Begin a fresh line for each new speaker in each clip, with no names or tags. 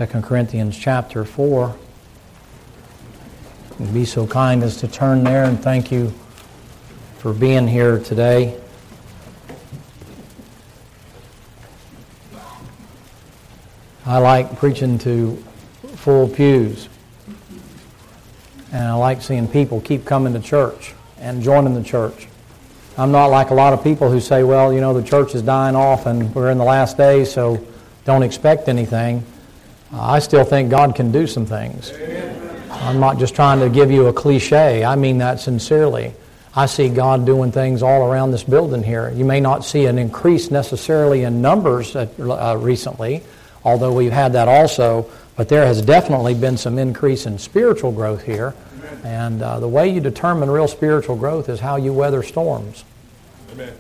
2 Corinthians chapter 4. Be so kind as to turn there, and thank you for being here today. I like preaching to full pews, and I like seeing people keep coming to church and joining the church. I'm not like a lot of people who say, well, you know, the church is dying off and we're in the last days, so don't expect anything. I still think God can do some things. I'm not just trying to give you a cliche. I mean that sincerely. I see God doing things all around this building here. You may not see an increase necessarily in numbers recently, although we've had that also, but there has definitely been some increase in spiritual growth here. And the way you determine real spiritual growth is how you weather storms. Amen.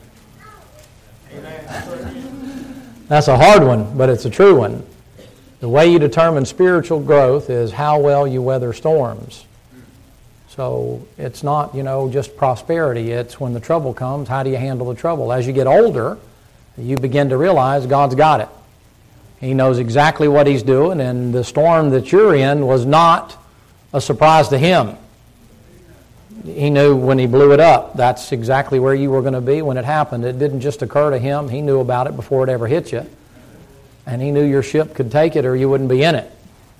That's a hard one, but it's a true one. The way you determine spiritual growth is how well you weather storms. So it's not, just prosperity. It's when the trouble comes, how do you handle the trouble? As you get older, you begin to realize God's got it. He knows exactly what He's doing, and the storm that you're in was not a surprise to Him. He knew when He blew it up, that's exactly where you were going to be when it happened. It didn't just occur to Him. He knew about it before it ever hit you. And He knew your ship could take it or you wouldn't be in it.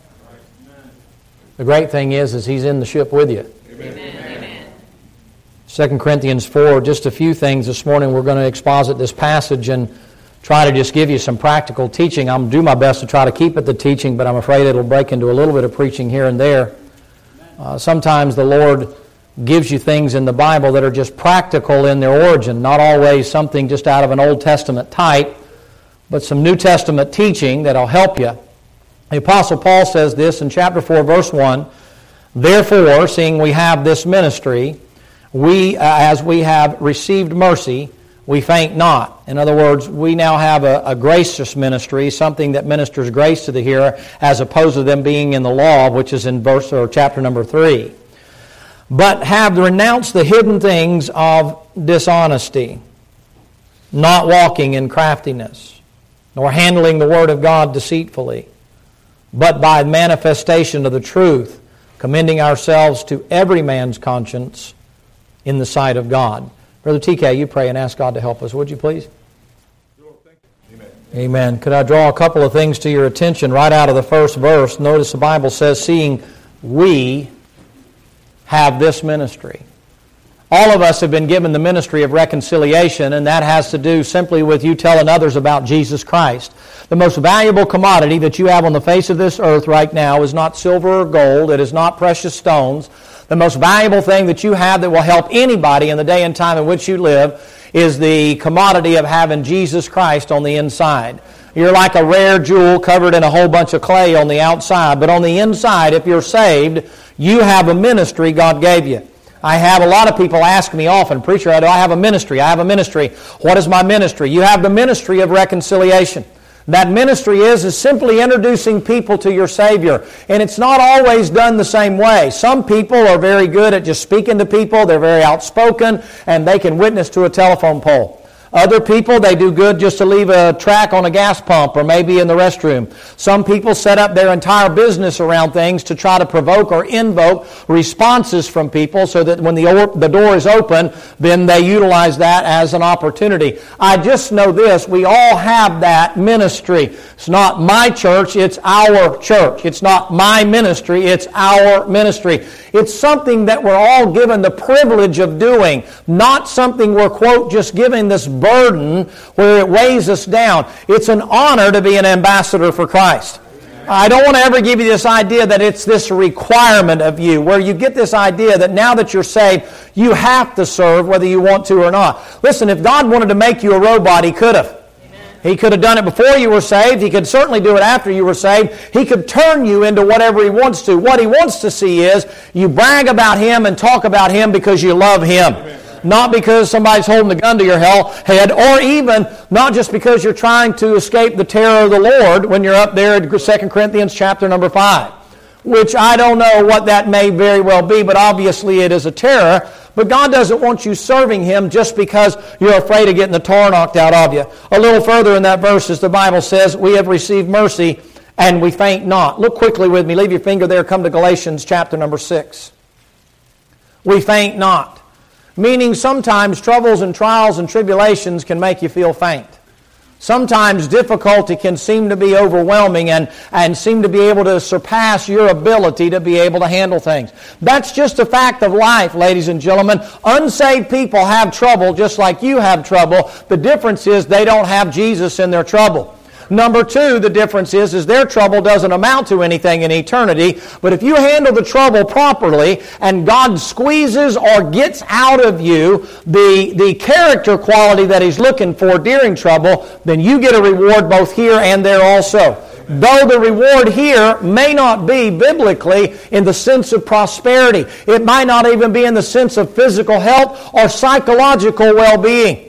The great thing is He's in the ship with you. Amen. 2 Corinthians 4, just a few things this morning. We're going to exposit this passage and try to just give you some practical teaching. I'm going to do my best to try to keep it the teaching, but I'm afraid it'll break into a little bit of preaching here and there. Sometimes the Lord gives you things in the Bible that are just practical in their origin, not always something just out of an Old Testament type, but some New Testament teaching that'll help you. The Apostle Paul says this in chapter 4, verse 1, "Therefore, seeing we have this ministry, we, as we have received mercy, we faint not." In other words, we now have a gracious ministry, something that ministers grace to the hearer, as opposed to them being in the law, which is in chapter number 3. "But have renounced the hidden things of dishonesty, not walking in craftiness, nor handling the word of God deceitfully, but by manifestation of the truth, commending ourselves to every man's conscience in the sight of God." Brother TK, you pray and ask God to help us, would you please? Amen. Could I draw a couple of things to your attention right out of the first verse? Notice the Bible says, "Seeing we have this ministry." All of us have been given the ministry of reconciliation, and that has to do simply with you telling others about Jesus Christ. The most valuable commodity that you have on the face of this earth right now is not silver or gold. It is not precious stones. The most valuable thing that you have that will help anybody in the day and time in which you live is the commodity of having Jesus Christ on the inside. You're like a rare jewel covered in a whole bunch of clay on the outside, but on the inside, if you're saved, you have a ministry God gave you. I have a lot of people ask me often, "Preacher, do I have a ministry? I have a ministry." What is my ministry? You have the ministry of reconciliation. That ministry is simply introducing people to your Savior. And it's not always done the same way. Some people are very good at just speaking to people. They're very outspoken, and they can witness to a telephone pole. Other people, they do good just to leave a track on a gas pump or maybe in the restroom. Some people set up their entire business around things to try to provoke or invoke responses from people so that when the door is open, then they utilize that as an opportunity. I just know this, we all have that ministry. It's not my church, it's our church. It's not my ministry, it's our ministry. It's something that we're all given the privilege of doing, not something we're, quote, just given this burden where it weighs us down. It's an honor to be an ambassador for Christ. I don't want to ever give you this idea that it's this requirement of you, where you get this idea that now that you're saved, you have to serve whether you want to or not. Listen, if God wanted to make you a robot, He could have. He could have done it before you were saved. He could certainly do it after you were saved. He could turn you into whatever He wants to. What He wants to see is you brag about Him and talk about Him because you love Him. Amen. Not because somebody's holding a gun to your head, or even not just because you're trying to escape the terror of the Lord when you're up there in 2 Corinthians chapter number 5. Which I don't know what that may very well be, but obviously it is a terror. But God doesn't want you serving Him just because you're afraid of getting the tar knocked out of you. A little further in that verse, as the Bible says, we have received mercy and we faint not. Look quickly with me. Leave your finger there. Come to Galatians chapter number 6. We faint not. Meaning sometimes troubles and trials and tribulations can make you feel faint. Sometimes difficulty can seem to be overwhelming and seem to be able to surpass your ability to be able to handle things. That's just a fact of life, ladies and gentlemen. Unsaved people have trouble just like you have trouble. The difference is they don't have Jesus in their trouble. Number two, the difference is their trouble doesn't amount to anything in eternity. But if you handle the trouble properly and God squeezes or gets out of you the character quality that He's looking for during trouble, then you get a reward both here and there also. Though the reward here may not be biblically in the sense of prosperity. It might not even be in the sense of physical health or psychological well-being.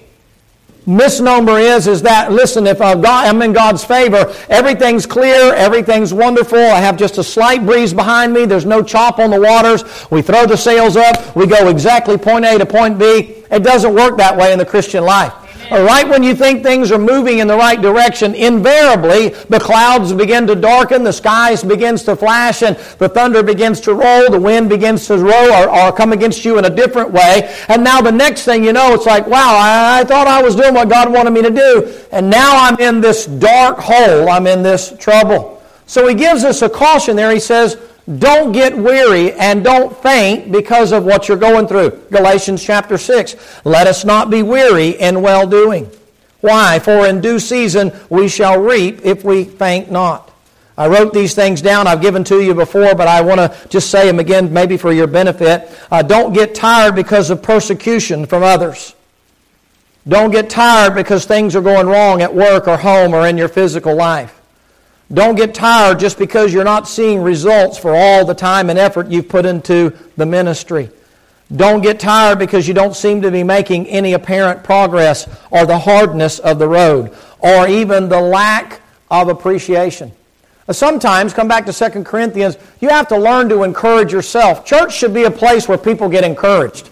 Misnomer is that, listen, if I'm in God's favor, everything's clear, everything's wonderful, I have just a slight breeze behind me, there's no chop on the waters, we throw the sails up, we go exactly point A to point B. It doesn't work that way in the Christian life. Right when you think things are moving in the right direction, invariably the clouds begin to darken, the skies begins to flash, and the thunder begins to roll, the wind begins to roll or come against you in a different way. And now the next thing you know, it's like, wow, I thought I was doing what God wanted me to do, and now I'm in this dark hole, I'm in this trouble. So He gives us a caution there. He says, don't get weary and don't faint because of what you're going through. Galatians chapter 6. Let us not be weary in well-doing. Why? For in due season we shall reap if we faint not. I wrote these things down. I've given to you before, but I want to just say them again maybe for your benefit. Don't get tired because of persecution from others. Don't get tired because things are going wrong at work or home or in your physical life. Don't get tired just because you're not seeing results for all the time and effort you've put into the ministry. Don't get tired because you don't seem to be making any apparent progress, or the hardness of the road, or even the lack of appreciation. Sometimes, come back to 2 Corinthians, you have to learn to encourage yourself. Church should be a place where people get encouraged.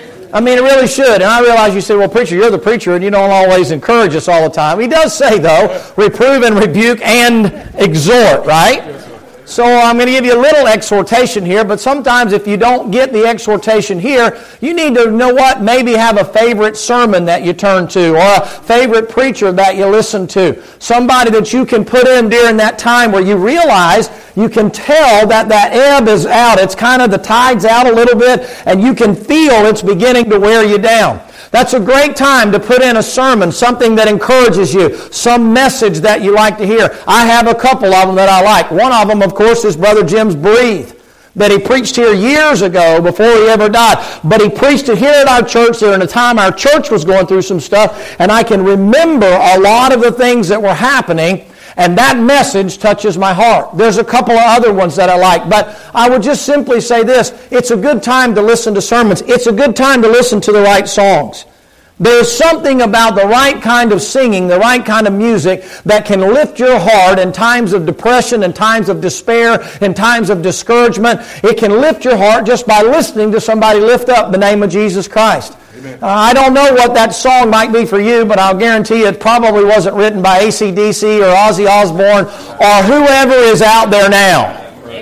I mean, it really should. And I realize you say, well, preacher, you're the preacher and you don't always encourage us all the time. He does say, though, reprove and rebuke and exhort, right? So I'm going to give you a little exhortation here, but sometimes if you don't get the exhortation here, you need to know what? Maybe have a favorite sermon that you turn to, or a favorite preacher that you listen to. Somebody that you can put in during that time where you realize, you can tell that ebb is out. It's kind of the tide's out a little bit, and you can feel it's beginning to wear you down. That's a great time to put in a sermon, something that encourages you, some message that you like to hear. I have a couple of them that I like. One of them, of course, is Brother Jim's Breathe, that he preached here years ago before he ever died. But he preached it here at our church during the time our church was going through some stuff, and I can remember a lot of the things that were happening, and that message touches my heart. There's a couple of other ones that I like, but I would just simply say this. It's a good time to listen to sermons. It's a good time to listen to the right songs. There's something about the right kind of singing, the right kind of music that can lift your heart in times of depression, in times of despair, in times of discouragement. It can lift your heart just by listening to somebody lift up the name of Jesus Christ. I don't know what that song might be for you, but I'll guarantee you it probably wasn't written by AC/DC or Ozzy Osbourne or whoever is out there now.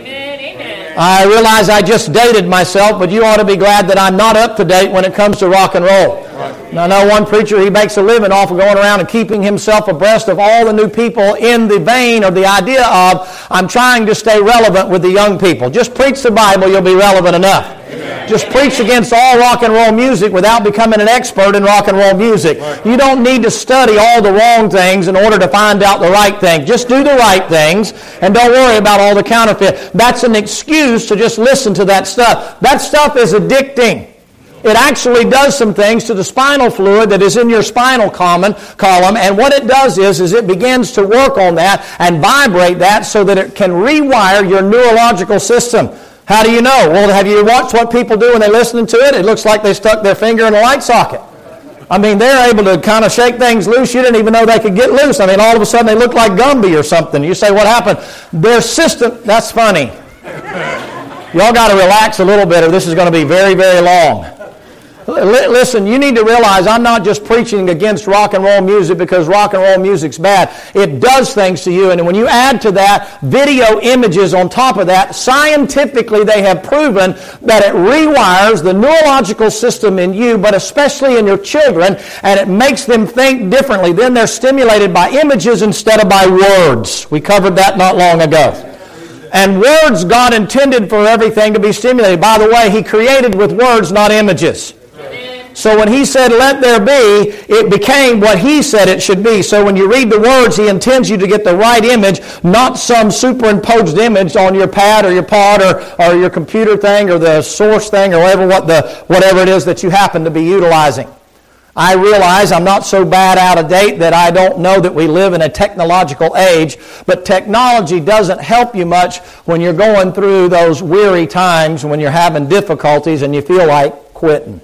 Amen. I realize I just dated myself, but you ought to be glad that I'm not up to date when it comes to rock and roll. And I know one preacher, he makes a living off of going around and keeping himself abreast of all the new people in the vein or the idea of, I'm trying to stay relevant with the young people. Just preach the Bible, you'll be relevant enough. Amen. Just preach against all rock and roll music without becoming an expert in rock and roll music. You don't need to study all the wrong things in order to find out the right thing. Just do the right things and don't worry about all the counterfeit. That's an excuse to just listen to that stuff. That stuff is addicting. It actually does some things to the spinal fluid that is in your spinal column, and what it does is it begins to work on that and vibrate that so that it can rewire your neurological system. How do you know? Well, have you watched what people do when they're listening to it? It looks like they stuck their finger in a light socket. I mean, they're able to kind of shake things loose. You didn't even know they could get loose. I mean, all of a sudden they look like Gumby or something. You say, what happened? Their system, that's funny. Y'all got to relax a little bit or this is going to be very, very long. Listen, you need to realize I'm not just preaching against rock and roll music because rock and roll music's bad. It does things to you, and when you add to that video images on top of that, scientifically they have proven that it rewires the neurological system in you, but especially in your children, and it makes them think differently. Then they're stimulated by images instead of by words. We covered that not long ago. And words God intended for everything to be stimulated. By the way, He created with words, not images. Amen. So when He said, let there be, it became what He said it should be. So when you read the words, He intends you to get the right image, not some superimposed image on your pad or your pod or your computer thing or the source thing or whatever it is that you happen to be utilizing. I realize I'm not so bad out of date that I don't know that we live in a technological age, but technology doesn't help you much when you're going through those weary times, when you're having difficulties and you feel like quitting.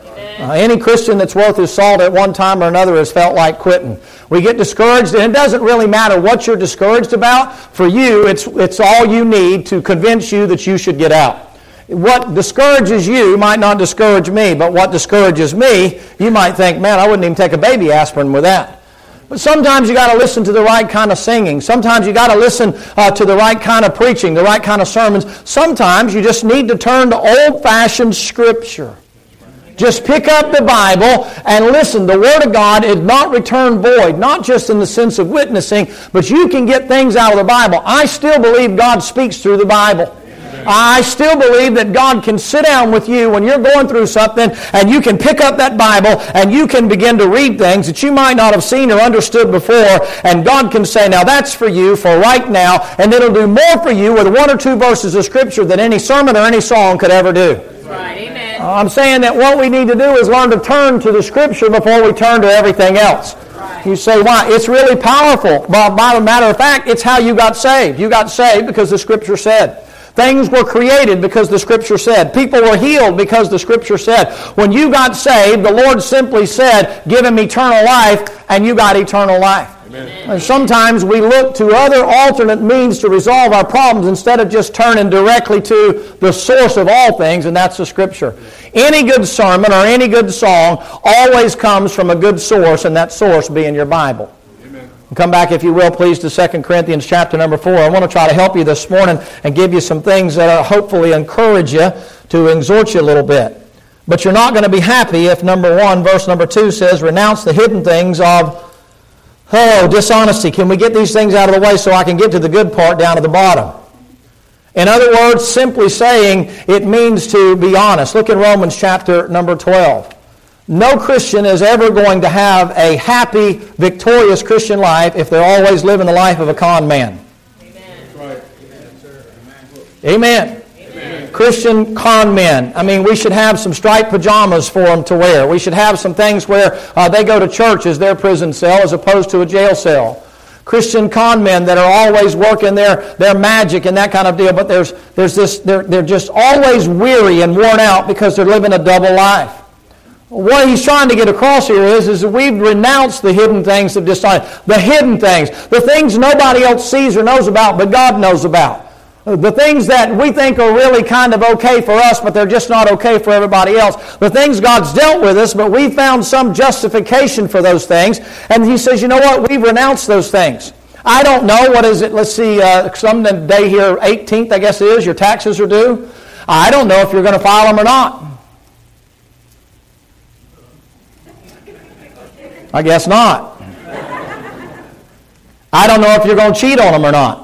Any Christian that's worth his salt at one time or another has felt like quitting. We get discouraged, and it doesn't really matter what you're discouraged about. For you, it's all you need to convince you that you should get out. What discourages you might not discourage me, but what discourages me, you might think, man, I wouldn't even take a baby aspirin with that. But sometimes you got to listen to the right kind of singing. Sometimes you got to listen to the right kind of preaching, the right kind of sermons. Sometimes you just need to turn to old-fashioned Scripture. Just pick up the Bible and listen. The Word of God is not returned void, not just in the sense of witnessing, but you can get things out of the Bible. I still believe God speaks through the Bible. I still believe that God can sit down with you when you're going through something and you can pick up that Bible and you can begin to read things that you might not have seen or understood before, and God can say, now that's for you for right now, and it'll do more for you with one or two verses of Scripture than any sermon or any song could ever do.
Right, amen.
I'm saying that what we need to do is learn to turn to the Scripture before we turn to everything else. You say, why? It's really powerful. By the matter of fact, it's how you got saved. You got saved because the Scripture said. Things were created because the Scripture said. People were healed because the Scripture said. When you got saved, the Lord simply said, give Him eternal life, and you got eternal life. Amen. And sometimes we look to other alternate means to resolve our problems instead of just turning directly to the source of all things, and that's the Scripture. Any good sermon or any good song always comes from a good source, and that source being your Bible. Come back, if you will, please, to 2 Corinthians chapter number 4. I want to try to help you this morning and give you some things that hopefully encourage you to exhort you a little bit. But you're not going to be happy if number 1, verse number 2 says, renounce the hidden things of, dishonesty. Can we get these things out of the way so I can get to the good part down at the bottom? In other words, simply saying it means to be honest. Look in Romans chapter number 12. No Christian is ever going to have a happy, victorious Christian life if they're always living the life of a con man.
Amen.
Amen. Amen. Christian con men. I mean, we should have some striped pajamas for them to wear. We should have some things where they go to church as their prison cell as opposed to a jail cell. Christian con men that are always working their magic and that kind of deal, but there's this, they're just always weary and worn out because they're living a double life. What he's trying to get across here is that we've renounced the hidden things of dishonesty. The hidden things. The things nobody else sees or knows about, but God knows about. The things that we think are really kind of okay for us, but they're just not okay for everybody else. The things God's dealt with us, but we found some justification for those things. And He says, you know what? We've renounced those things. I don't know. What is it? Let's see. Some day here, 18th, I guess it is. Your taxes are due. I don't know if you're going to file them or not. I guess not. I don't know if you're going to cheat on them or not.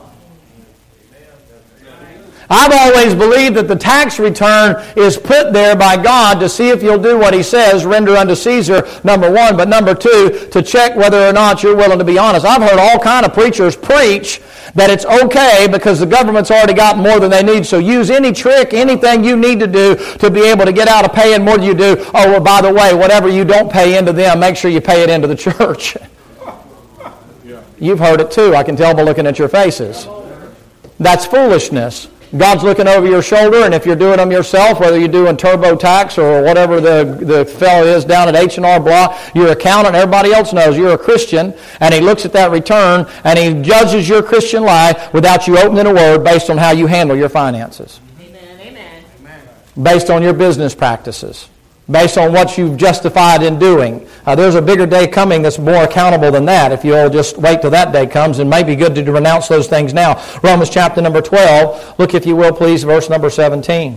I've always believed that the tax return is put there by God to see if you'll do what He says, render unto Caesar, number 1, but number 2, to check whether or not you're willing to be honest. I've heard all kind of preachers preach that it's okay because the government's already got more than they need, so use any trick, anything you need to do to be able to get out of paying more than you do. Oh, well, by the way, whatever you don't pay into them, make sure you pay it into the church. You've heard it too, I can tell by looking at your faces. That's foolishness. God's looking over your shoulder, and if you're doing them yourself, whether you're doing TurboTax or whatever the fellow is down at H&R Block, your accountant, everybody else knows you're a Christian, and he looks at that return, and he judges your Christian life without you opening a word based on how you handle your finances.
Amen.
Based on your business practices. based on what you've justified in doing. There's a bigger day coming that's more accountable than that. If you'll just wait till that day comes, and may be good to renounce those things now. Romans chapter number 12, look if you will please, verse number 17.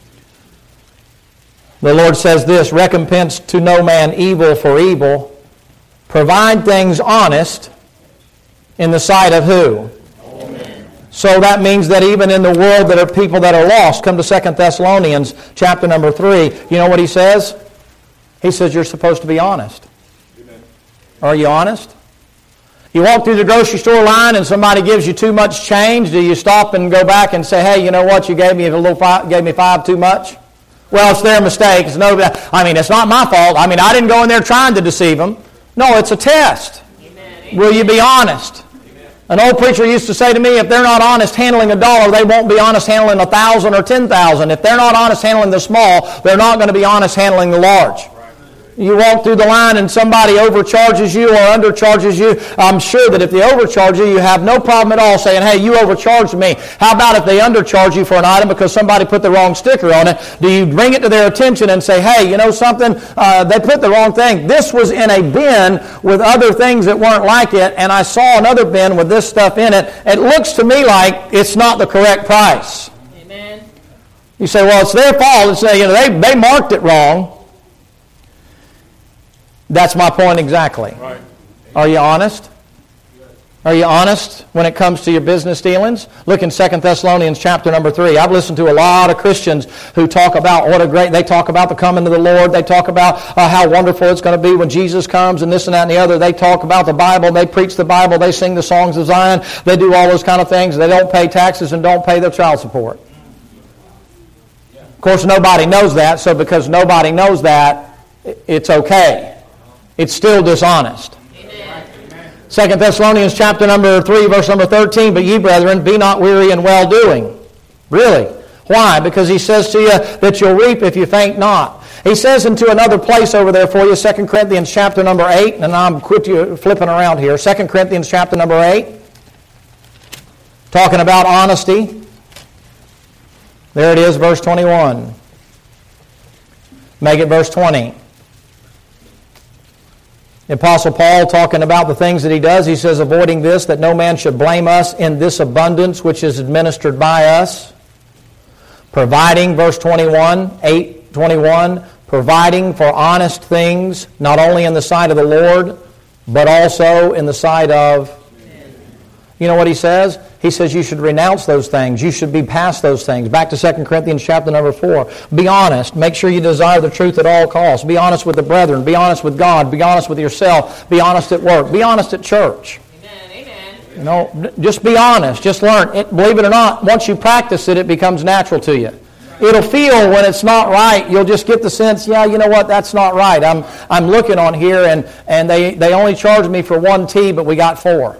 The Lord says this, recompense to no man evil for evil, provide things honest in the sight of who? Amen. So that means that even in the world there are people that are lost. Come to 2 Thessalonians chapter number 3. You know what he says? He says you're supposed to be honest. Amen. Are you honest? You walk through the grocery store line and somebody gives you too much change. Do you stop and go back and say, hey, you know what? You gave me $5 too much? Well, it's their mistake. It's not my fault. I didn't go in there trying to deceive them. No, it's a test. Amen. Will you be honest? Amen. An old preacher used to say to me, if they're not honest handling $1, they won't be honest handling 1,000 or 10,000. If they're not honest handling the small, they're not going to be honest handling the large. You walk through the line and somebody overcharges you or undercharges you. I'm sure that if they overcharge you, you have no problem at all saying, hey, you overcharged me. How about if they undercharge you for an item because somebody put the wrong sticker on it? Do you bring it to their attention and say, hey, you know something? They put the wrong thing. This was in a bin with other things that weren't like it, and I saw another bin with this stuff in it. It looks to me like it's not the correct price. Amen. You say, well, it's their fault. It's, they marked it wrong. That's my point exactly. Right. Are you honest? Are you honest when it comes to your business dealings? Look in 2 Thessalonians chapter number 3. I've listened to a lot of Christians who talk about they talk about the coming of the Lord. They talk about how wonderful it's going to be when Jesus comes and this and that and the other. They talk about the Bible. They preach the Bible. They sing the songs of Zion. They do all those kind of things. They don't pay taxes and don't pay their child support. Of course, nobody knows that, so because nobody knows that, it's okay. It's still dishonest. Amen. 2 Thessalonians chapter number 3, verse number 13, but ye, brethren, be not weary in well-doing. Really? Why? Because he says to you that you'll reap if you faint not. He says into another place over there for you, 2 Corinthians chapter number 8, and I'm flipping around here. 2 Corinthians chapter number 8, talking about honesty. There it is, verse 21. Make it verse 20. The Apostle Paul, talking about the things that he does, he says, avoiding this, that no man should blame us in this abundance which is administered by us. Providing, verse 21, 8:21, providing for honest things, not only in the sight of the Lord, but also in the sight of... You know what he says? He says you should renounce those things. You should be past those things. Back to 2 Corinthians chapter number 4. Be honest. Make sure you desire the truth at all costs. Be honest with the brethren. Be honest with God. Be honest with yourself. Be honest at work. Be honest at church. Amen. Just be honest. Just learn. Believe it or not, once you practice it, it becomes natural to you. It'll feel when it's not right. You'll just get the sense, yeah, you know what, that's not right. I'm looking on here, and they only charged me for 1 tea, but we got 4.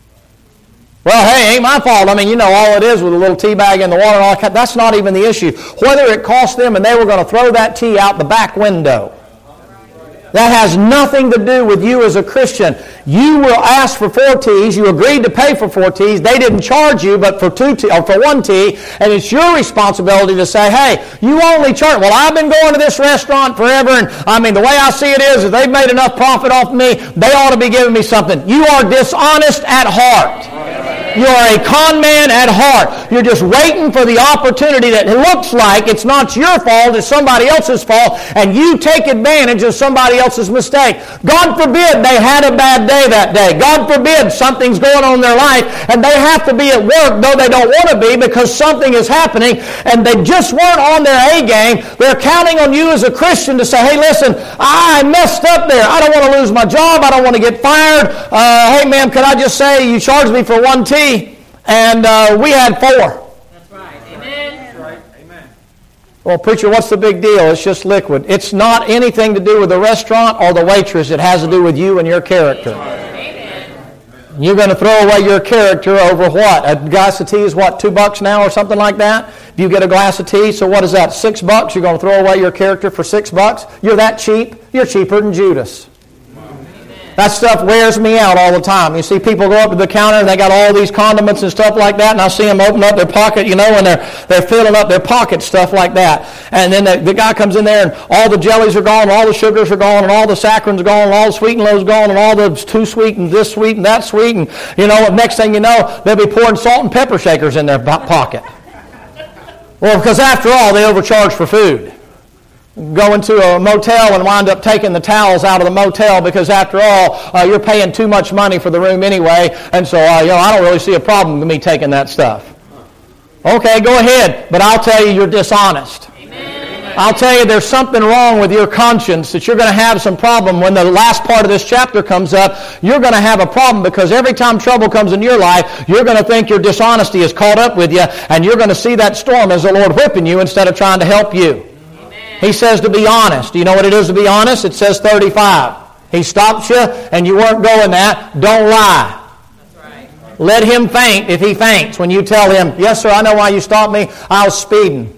Well, hey, ain't my fault. All it is with a little tea bag in the water and all that, that's not even the issue. Whether it cost them and they were going to throw that tea out the back window, that has nothing to do with you as a Christian. You will ask for 4 teas. You agreed to pay for 4 teas. They didn't charge you but for 1 tea, and it's your responsibility to say, hey, you only charge. Well, I've been going to this restaurant forever, and the way I see it is, if they've made enough profit off me, they ought to be giving me something. You are dishonest at heart. You are a con man at heart. You're just waiting for the opportunity that looks like it's not your fault, it's somebody else's fault, and you take advantage of somebody else's mistake. God forbid they had a bad day that day. God forbid something's going on in their life, and they have to be at work, though they don't want to be, because something is happening, and they just weren't on their A game. They're counting on you as a Christian to say, hey, listen, I messed up there. I don't want to lose my job. I don't want to get fired. Hey, ma'am, can I just say you charged me for 1 tea? And we had 4.
That's right. Amen. That's right. Amen.
Well, preacher, what's the big deal? It's just liquid. It's not anything to do with the restaurant or the waitress. It has to do with you and your character. Amen. You're going to throw away your character over what? A glass of tea is what, $2 now or something like that? If you get a glass of tea, so what is that, $6? You're going to throw away your character for $6? You're that cheap? You're cheaper than Judas. That stuff wears me out all the time. You see people go up to the counter and they got all these condiments and stuff like that, and I see them open up their pocket, and they're filling up their pocket, stuff like that. And then the guy comes in there and all the jellies are gone, all the sugars are gone, and all the saccharins are gone, and all the sweet and low's gone, and all the too sweet and this sweet and that sweet, and next thing you know, they'll be pouring salt and pepper shakers in their pocket. Well, because after all, they overcharge for food. Go into a motel and wind up taking the towels out of the motel because after all, you're paying too much money for the room anyway, and so I don't really see a problem with me taking that stuff. Okay, go ahead, but I'll tell you, you're dishonest. Amen. I'll tell you, there's something wrong with your conscience that you're going to have some problem. When the last part of this chapter comes up, you're going to have a problem because every time trouble comes in your life, you're going to think your dishonesty is caught up with you, and you're going to see that storm as the Lord whipping you instead of trying to help you. He says to be honest. Do you know what it is to be honest? It says 35. He stops you and you weren't going that. Don't lie. That's right. Let him faint if he faints when you tell him, yes, sir, I know why you stopped me. I was speeding.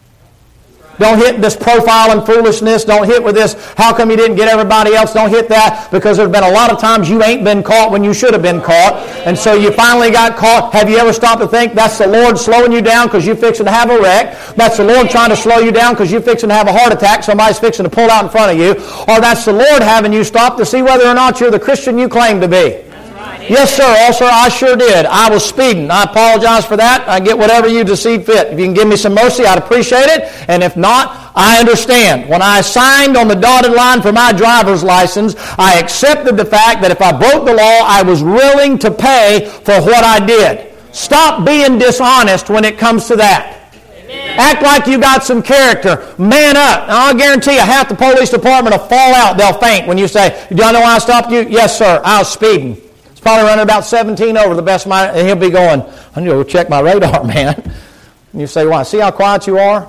Don't hit this profiling foolishness. Don't hit with this, how come you didn't get everybody else? Don't hit that because there's been a lot of times you ain't been caught when you should have been caught. And so you finally got caught. Have you ever stopped to think that's the Lord slowing you down because you're fixing to have a wreck? That's the Lord trying to slow you down because you're fixing to have a heart attack. Somebody's fixing to pull out in front of you. Or that's the Lord having you stop to see whether or not you're the Christian you claim to be. Yes, sir. Oh, sir, I sure did. I was speeding. I apologize for that. I get whatever you decide fit. If you can give me some mercy, I'd appreciate it. And if not, I understand. When I signed on the dotted line for my driver's license, I accepted the fact that if I broke the law, I was willing to pay for what I did. Stop being dishonest when it comes to that. Amen. Act like you got some character. Man up. Now, I'll guarantee you, half the police department will fall out. They'll faint when you say, do you know why I stopped you? Yes, sir. I was speeding. Probably running about 17 over the best of my, and he'll be going, I need to go check my radar, man. And you say, why? See how quiet you are?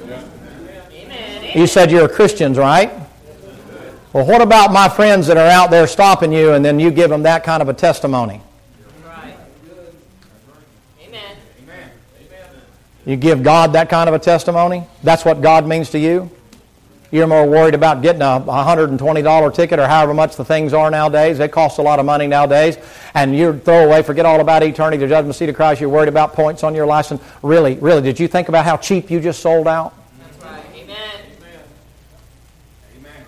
Amen. You said you're Christians, right? Well, what about my friends that are out there stopping you and then you give them that kind of a testimony? Right. Amen. You give God that kind of a testimony? That's what God means to you? You're more worried about getting a $120 ticket or however much the things are nowadays. They cost a lot of money nowadays. And you throw away, forget all about eternity, the judgment seat of Christ. You're worried about points on your license. Really, did you think about how cheap you just sold out? That's right. Amen. Amen.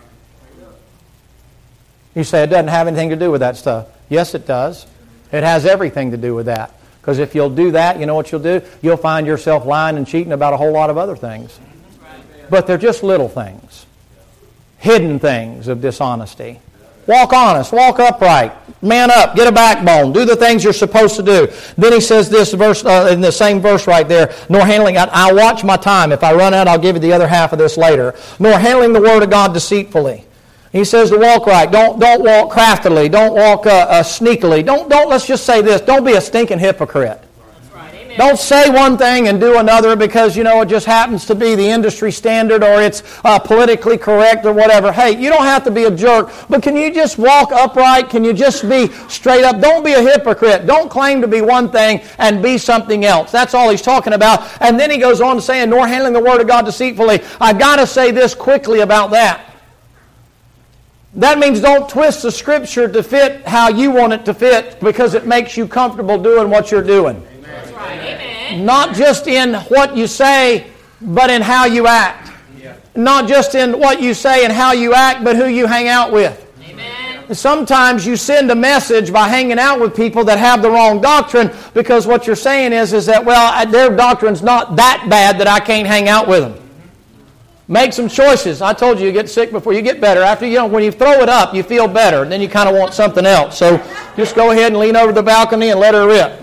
You say it doesn't have anything to do with that stuff. Yes, it does. It has everything to do with that. Because if you'll do that, you know what you'll do? You'll find yourself lying and cheating about a whole lot of other things. But they're just little things. Hidden things of dishonesty. Walk honest. Walk upright. Man up. Get a backbone. Do the things you're supposed to do. Then he says this verse in the same verse right there. Nor handling, I watch my time. If I run out, I'll give you the other half of this later. Nor handling the word of God deceitfully. He says to walk right. Don't walk craftily. Don't walk sneakily. Don't. Let's just say this. Don't be a stinking hypocrite. Don't say one thing and do another because, it just happens to be the industry standard or it's politically correct or whatever. Hey, you don't have to be a jerk, but can you just walk upright? Can you just be straight up? Don't be a hypocrite. Don't claim to be one thing and be something else. That's all he's talking about. And then he goes on to say, nor handling the word of God deceitfully. I've got to say this quickly about that. That means don't twist the Scripture to fit how you want it to fit because it makes you comfortable doing what you're doing. Amen. Not just in what you say, but in how you act. Yeah. Not just in what you say and how you act, but who you hang out with. Amen. Sometimes you send a message by hanging out with people that have the wrong doctrine because what you're saying is that, well, their doctrine's not that bad that I can't hang out with them. Make some choices. I told you get sick before you get better. After when you throw it up, you feel better, and then you kind of want something else. So just go ahead and lean over the balcony and let her rip.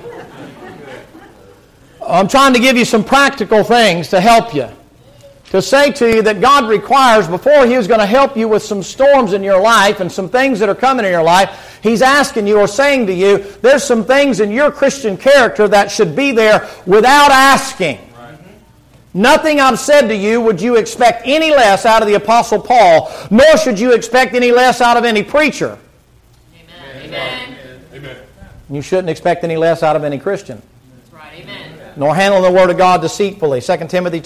I'm trying to give you some practical things to help you. To say to you that God requires, before He was going to help you with some storms in your life and some things that are coming in your life, He's asking you or saying to you, there's some things in your Christian character that should be there without asking. Nothing I've said to you would you expect any less out of the Apostle Paul, nor should you expect any less out of any preacher. Amen. Amen. You shouldn't expect any less out of any Christian. That's right. Amen. nor handling the Word of God deceitfully. 2 Timothy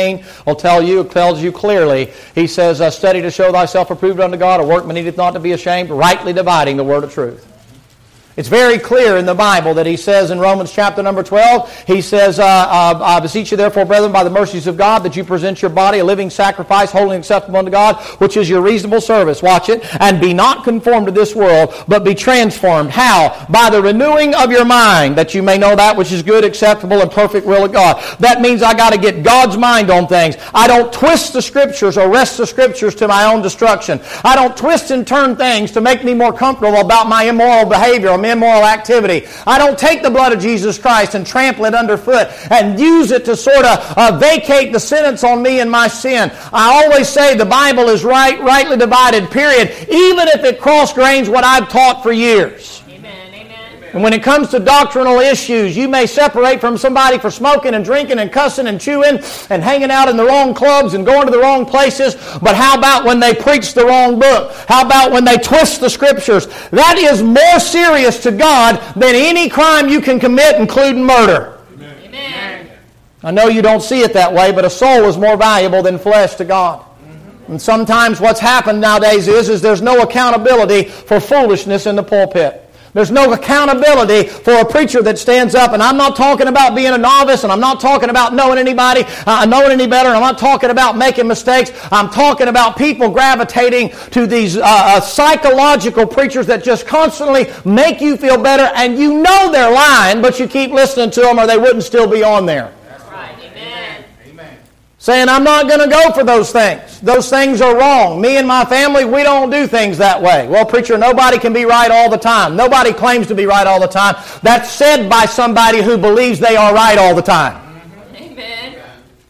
2:15 tells you clearly. He says, study to show thyself approved unto God, a workman needeth not to be ashamed, rightly dividing the word of truth. It's very clear in the Bible that he says in Romans chapter number 12, he says, I beseech you therefore, brethren, by the mercies of God, that you present your body a living sacrifice, holy and acceptable unto God, which is your reasonable service. Watch it. And be not conformed to this world, but be transformed. How? By the renewing of your mind, that you may know that which is good, acceptable, and perfect will of God. That means I got to get God's mind on things. I don't twist the Scriptures or wrest the Scriptures to my own destruction. I don't twist and turn things to make me more comfortable about my immoral behavior or immoral activity. I don't take the blood of Jesus Christ and trample it underfoot and use it to sort of vacate the sentence on me and my sin. I always say the Bible is rightly divided, period, even if it cross-grains what I've taught for years. And when it comes to doctrinal issues, you may separate from somebody for smoking and drinking and cussing and chewing and hanging out in the wrong clubs and going to the wrong places. But how about when they preach the wrong book? How about when they twist the Scriptures? That is more serious to God than any crime you can commit, including murder. Amen. I know you don't see it that way, but a soul is more valuable than flesh to God. And sometimes what's happened nowadays is there's no accountability for foolishness in the pulpit. There's no accountability for a preacher that stands up, and I'm not talking about being a novice, and I'm not talking about knowing anybody, knowing any better, and I'm not talking about making mistakes. I'm talking about people gravitating to these psychological preachers that just constantly make you feel better, and you know they're lying, but you keep listening to them or they wouldn't still be on there.
That's right. Amen. Amen.
Saying, I'm not going to go for those things. Those things are wrong. Me and my family, we don't do things that way. Well, preacher, nobody can be right all the time. Nobody claims to be right all the time. That's said by somebody who believes they are right all the time.
Amen.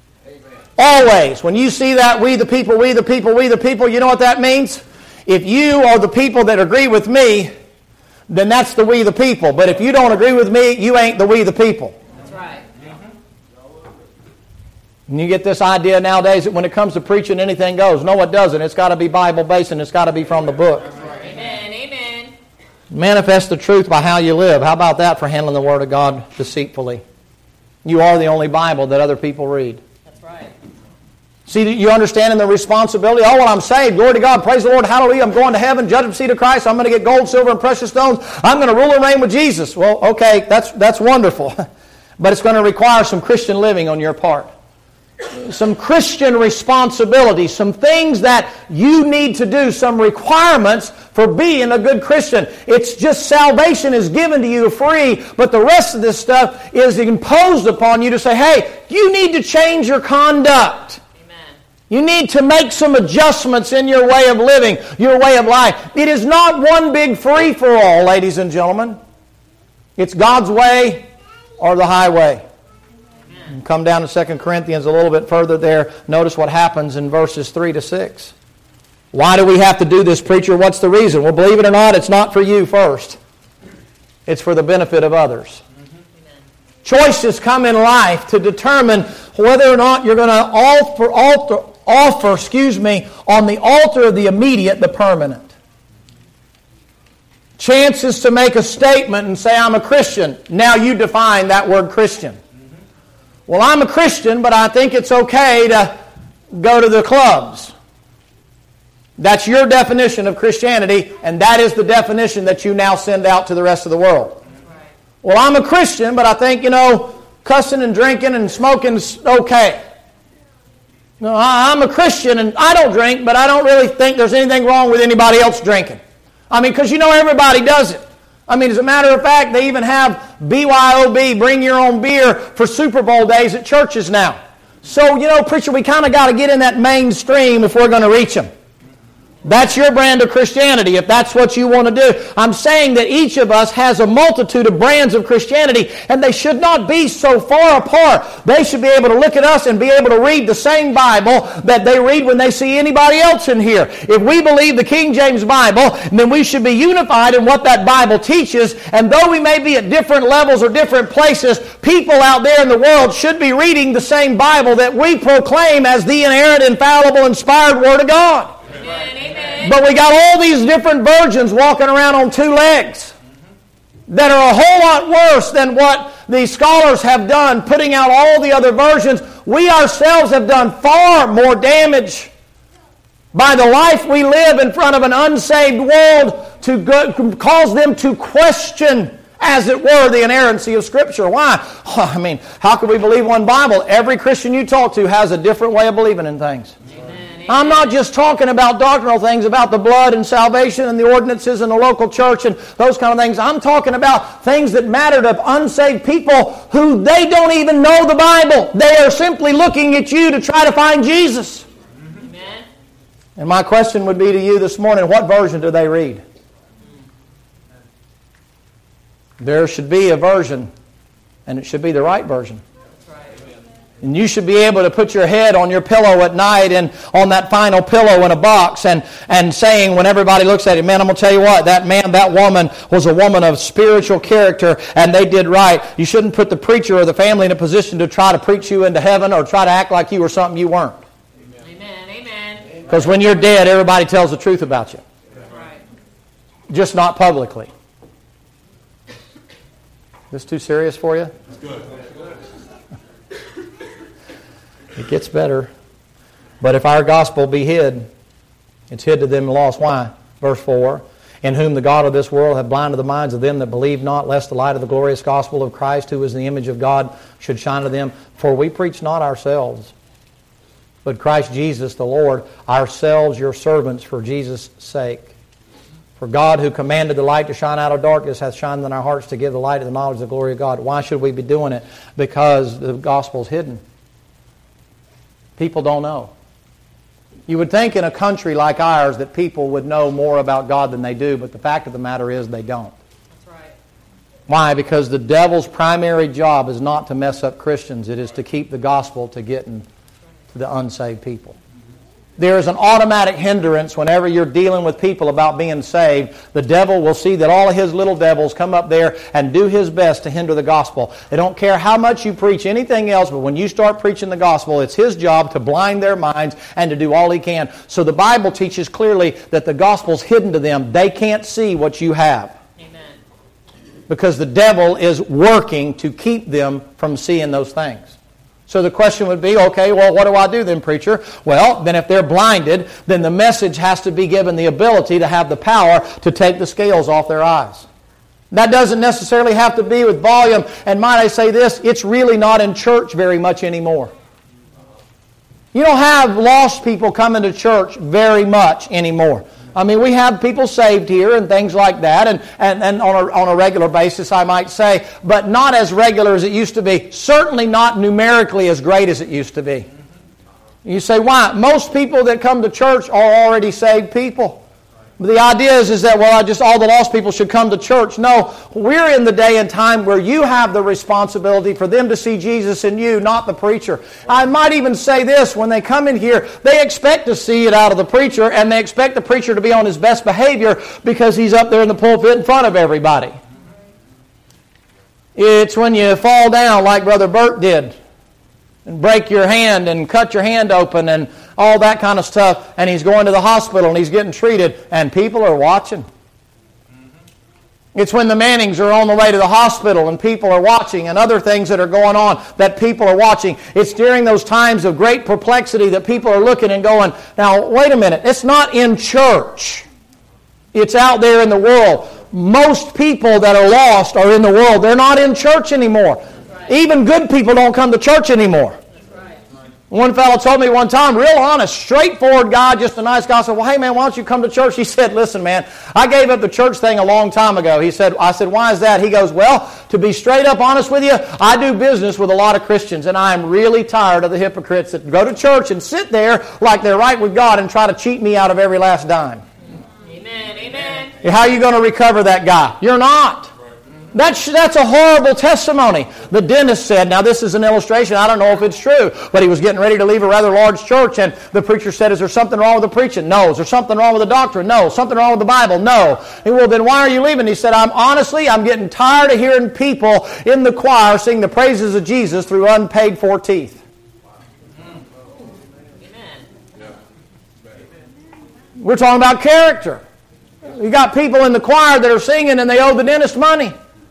Always. When you see that, we the people, we the people, we the people, you know what that means? If you are the people that agree with me, then that's the we the people. But if you don't agree with me, you ain't the we the people. And you get this idea nowadays that when it comes to preaching, anything goes. No, it doesn't. It's got to be Bible-based and it's got to be from the book.
Amen. Amen.
Manifest the truth by how you live. How about that for handling the Word of God deceitfully? You are the only Bible that other people read.
That's right.
See, you understanding the responsibility? Oh, well, I'm saved. Glory to God. Praise the Lord. Hallelujah. I'm going to heaven. Judgment seat of Christ. I'm going to get gold, silver, and precious stones. I'm going to rule and reign with Jesus. Well, okay, that's wonderful. But it's going to require some Christian living on your part. Some Christian responsibility, some things that you need to do, some requirements for being a good Christian. It's just salvation is given to you free, but the rest of this stuff is imposed upon you to say, hey, you need to change your conduct.
Amen.
You need to make some adjustments in your way of living, your way of life. It is not one big free-for-all, ladies and gentlemen. It's God's way or the highway. Come down to 2 Corinthians a little bit further there. Notice what happens in verses 3 to 6. Why do we have to do this, preacher? What's the reason? Well, believe it or not, it's not for you first. It's for the benefit of others. Choices come in life to determine whether or not you're going to offer on the altar of the immediate, the permanent. Chances to make a statement and say, I'm a Christian. Now you define that word Christian. Well, I'm a Christian, but I think it's okay to go to the clubs. That's your definition of Christianity, and that is the definition that you now send out to the rest of the world. Well, I'm a Christian, but I think, cussing and drinking and smoking is okay. No, I'm a Christian, and I don't drink, but I don't really think there's anything wrong with anybody else drinking. Because everybody does it. As a matter of fact, they even have BYOB, bring your own beer, for Super Bowl days at churches now. So, preacher, we kind of got to get in that mainstream if we're going to reach them. That's your brand of Christianity, if that's what you want to do. I'm saying that each of us has a multitude of brands of Christianity, and they should not be so far apart. They should be able to look at us and be able to read the same Bible that they read when they see anybody else in here. If we believe the King James Bible, then we should be unified in what that Bible teaches, and though we may be at different levels or different places, people out there in the world should be reading the same Bible that we proclaim as the inerrant, infallible, inspired Word of God.
Amen.
But we got all these different virgins walking around on two legs. that are a whole lot worse than what the scholars have done, putting out all the other versions. We ourselves have done far more damage by the life we live in front of an unsaved world to cause them to question, as it were, the inerrancy of Scripture. Why? I mean, how can we believe one Bible? Every Christian you talk to has a different way of believing in things. I'm not just talking about doctrinal things, about the blood and salvation and the ordinances and the local church and those kind of things. I'm talking about things that matter to unsaved people who they don't even know the Bible. They are simply looking at you to try to find Jesus. Amen. And my question would be to you this morning, what version do they read? There should be a version, and it should be the right version. And you should be able to put your head on your pillow at night and on that final pillow in a box and saying when everybody looks at it, man, I'm going to tell you what, that man, that woman was a woman of spiritual character and they did right. You shouldn't put the preacher or the family in a position to try to preach you into heaven or try to act like you were something you weren't.
Amen. Amen.
Because when you're dead, everybody tells the truth about you.
Right.
Just not publicly. This too serious for you?
That's good.
It gets better. But if our gospel be hid, it's hid to them lost. Why? Verse 4, in whom the God of this world hath blinded the minds of them that believe not, lest the light of the glorious gospel of Christ, who is the image of God, should shine to them. For we preach not ourselves, but Christ Jesus the Lord, ourselves your servants for Jesus' sake. For God, who commanded the light to shine out of darkness, hath shined in our hearts to give the light of the knowledge of the glory of God. Why should we be doing it? Because the gospel's hidden. People don't know. You would think in a country like ours that people would know more about God than they do, but the fact of the matter is they don't.
That's right.
Why? Because the devil's primary job is not to mess up Christians. It is to keep the gospel to getting to the unsaved people. There is an automatic hindrance whenever you're dealing with people about being saved. The devil will see that all of his little devils come up there and do his best to hinder the gospel. They don't care how much you preach anything else, but when you start preaching the gospel, it's his job to blind their minds and to do all he can. So the Bible teaches clearly that the gospel's hidden to them. They can't see what you have.
Amen.
Because the devil is working to keep them from seeing those things. So the question would be, okay, well, what do I do then, preacher? Well, then if they're blinded, then the message has to be given the ability to have the power to take the scales off their eyes. That doesn't necessarily have to be with volume. And might I say this, it's really not in church very much anymore. You don't have lost people coming to church very much anymore. I mean, we have people saved here and things like that, and on a regular basis, I might say, but not as regular as it used to be. Certainly not numerically as great as it used to be. You say, why? Most people that come to church are already saved people. But the idea is that, well, all the lost people should come to church. No, we're in the day and time where you have the responsibility for them to see Jesus in you, not the preacher. I might even say this, when they come in here, they expect to see it out of the preacher, and they expect the preacher to be on his best behavior because he's up there in the pulpit in front of everybody. It's when you fall down like Brother Bert did, and break your hand and cut your hand open and all that kind of stuff, and he's going to the hospital and he's getting treated, and people are watching. It's when the Mannings are on the way to the hospital and people are watching, and other things that are going on that people are watching. It's during those times of great perplexity that people are looking and going, now, wait a minute, it's not in church. It's out there in the world. Most people that are lost are in the world. They're not in church anymore. Even good people don't come to church anymore. One fellow told me one time, real honest, straightforward guy, just a nice guy. I said, well, hey, man, why don't you come to church? He said, listen, man, I gave up the church thing a long time ago. I said, why is that? He goes, well, to be straight up honest with you, I do business with a lot of Christians, and I am really tired of the hypocrites that go to church and sit there like they're right with God and try to cheat me out of every last dime.
Amen, amen.
How are you going to recover that guy? You're not. That's a horrible testimony. The dentist said, now this is an illustration, I don't know if it's true, but he was getting ready to leave a rather large church, and the preacher said, is there something wrong with the preaching? No. Is there something wrong with the doctrine? No. Something wrong with the Bible? No. And well, then why are you leaving? He said, I'm getting tired of hearing people in the choir sing the praises of Jesus through unpaid for teeth.
Amen.
We're talking about character. You got people in the choir that are singing and they owe the dentist money.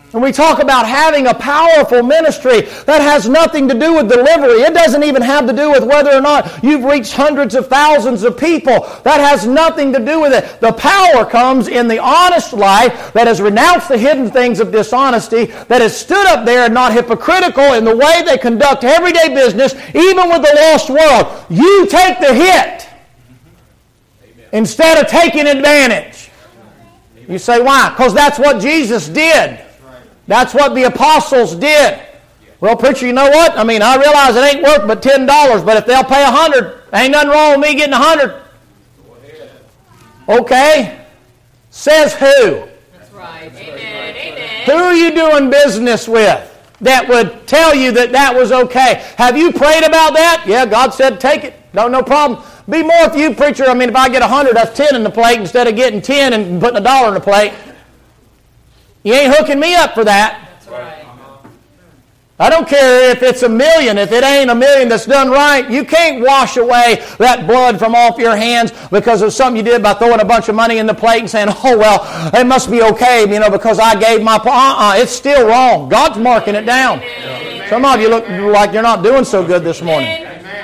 And we talk about having a powerful ministry that has nothing to do with delivery. It doesn't even have to do with whether or not you've reached hundreds of thousands of people. That has nothing to do with it. The power comes in the honest life that has renounced the hidden things of dishonesty, that has stood up there and not hypocritical in the way they conduct everyday business, even with the lost world. You take the hit instead of taking advantage. You say, why? Because that's what Jesus did. That's what the apostles did. Well, preacher, you know what? I mean, I realize it ain't worth but $10, but if they'll pay $100, ain't nothing wrong with me getting $100. Okay. Says who?
That's right. Amen. Amen.
Who are you doing business with that would tell you that that was okay? Have you prayed about that? Yeah, God said take it. No problem. Be more with you, preacher. I mean, if I get 100, that's 10 in the plate instead of getting 10 and putting $1 in the plate. You ain't hooking me up for that.
That's right.
I don't care if it's $1 million. If it ain't $1 million that's done right, you can't wash away that blood from off your hands because of something you did by throwing a bunch of money in the plate and saying, oh, well, it must be okay, because I gave my... It's still wrong. God's marking it down. Some of you look like you're not doing so good this morning.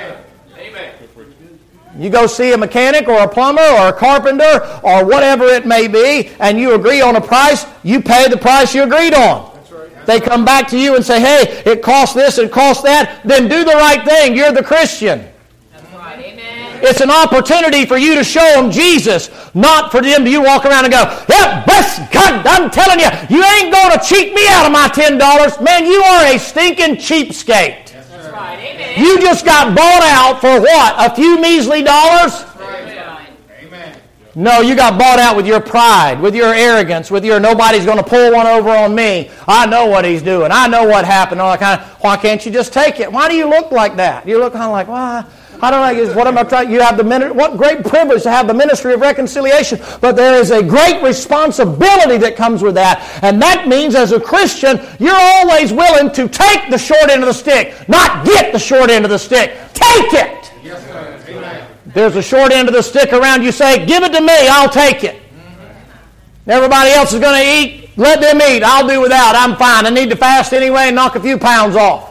You go see a mechanic or a plumber or a carpenter or whatever it may be, and you agree on a price, you pay the price you agreed on. They come back to you and say, hey, it costs this, it costs that, then do the right thing. You're the Christian.
That's right. Amen.
It's an opportunity for you to show them Jesus, not for them to you walk around and go, yeah, bless God, I'm telling you, you ain't going to cheat me out of my $10. Man, you are a stinking cheapskate.
That's right. Amen.
You just got bought out for what? A few measly dollars?
Amen.
No, you got bought out with your pride, with your arrogance, with your nobody's going to pull one over on me. I know what he's doing. I know what happened. All that kind of, why can't you just take it? Why do you look like that? You look kind of like, well, I don't know. What am I trying? You have what great privilege to have the ministry of reconciliation, but there is a great responsibility that comes with that, and that means as a Christian, you're always willing to take the short end of the stick, not get the short end of the stick. Take it.
Yes, sir. Amen.
There's a short end of the stick around. You say, give it to me. I'll take it. Everybody else is going to eat. Let them eat. I'll do without. I'm fine. I need to fast anyway and knock a few pounds off.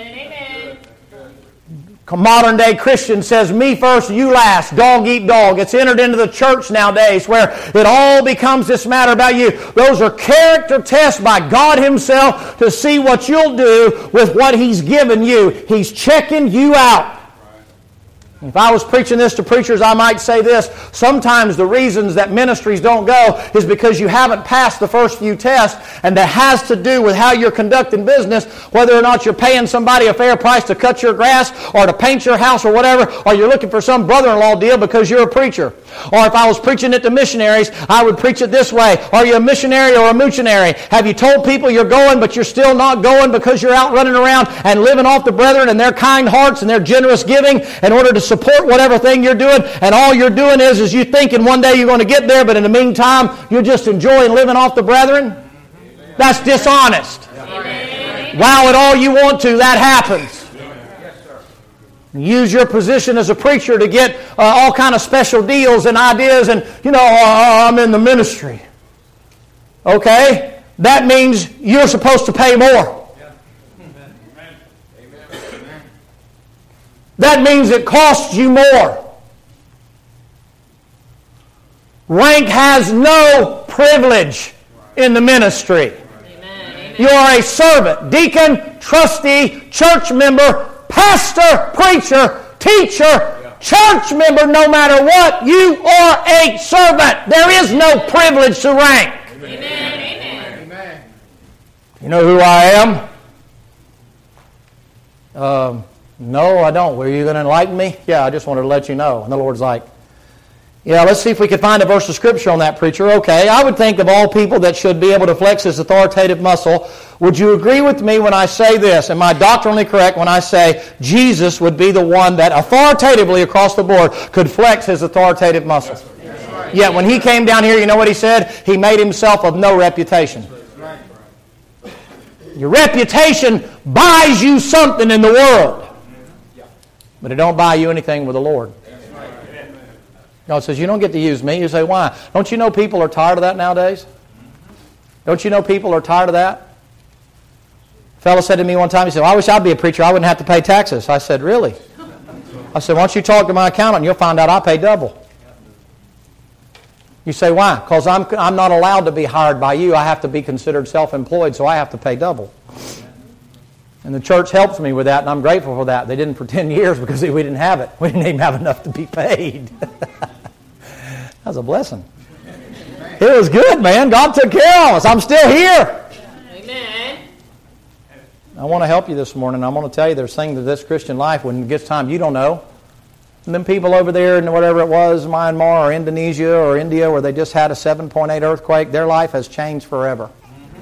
Modern day Christian says, me first, you last, dog eat dog. It's entered into the church nowadays where it all becomes this matter about you. Those are character tests by God Himself to see what you'll do with what He's given you. He's checking you out. If I was preaching this to preachers, I might say this. Sometimes the reasons that ministries don't go is because you haven't passed the first few tests, and that has to do with how you're conducting business, whether or not you're paying somebody a fair price to cut your grass or to paint your house or whatever, or you're looking for some brother-in-law deal because you're a preacher. Or if I was preaching it to missionaries, I would preach it this way. Are you a missionary or a missionary? Have you told people you're going, but you're still not going because you're out running around and living off the brethren and their kind hearts and their generous giving in order to support whatever thing you're doing, and all you're doing is you thinking one day you're going to get there, but in the meantime, you're just enjoying living off the brethren? That's dishonest. Wow it all you want to, that happens. Use your position as a preacher to get all kind of special deals and ideas and, I'm in the ministry. Okay? That means you're supposed to pay more. That means it costs you more. Rank has no privilege in the ministry.
Amen.
You are a servant, deacon, trustee, church member, pastor, preacher, teacher, church member, no matter what, you are a servant. There is no privilege to rank.
Amen.
Amen.
You know who I am? No, I don't. Were you going to enlighten me? Yeah, I just wanted to let you know. And the Lord's like, yeah, let's see if we can find a verse of Scripture on that, preacher. Okay, I would think of all people that should be able to flex his authoritative muscle. Would you agree with me when I say this? Am I doctrinally correct when I say Jesus would be the one that authoritatively across the board could flex his authoritative muscle?
Right.
Yet when He came down here, you know what He said? He made Himself of no reputation.
Right.
Your reputation buys you something in the world. But it don't buy you anything with the Lord. God says, you don't get to use me. You say, why? Don't you know people are tired of that nowadays? Don't you know people are tired of that? A fellow said to me one time, he said, well, I wish I'd be a preacher. I wouldn't have to pay taxes. I said, really? I said, why don't you talk to my accountant and you'll find out I pay double. You say, why? Because I'm not allowed to be hired by you. I have to be considered self-employed, so I have to pay double. And the church helps me with that, and I'm grateful for that. They didn't for 10 years because we didn't have it. We didn't even have enough to be paid. That was a blessing. It was good, man. God took care of us. I'm still here.
Amen.
I want to help you this morning. I'm going to tell you there's things to this Christian life when it gets time you don't know. And then people over there in whatever it was, Myanmar or Indonesia or India, where they just had a 7.8 earthquake, their life has changed forever.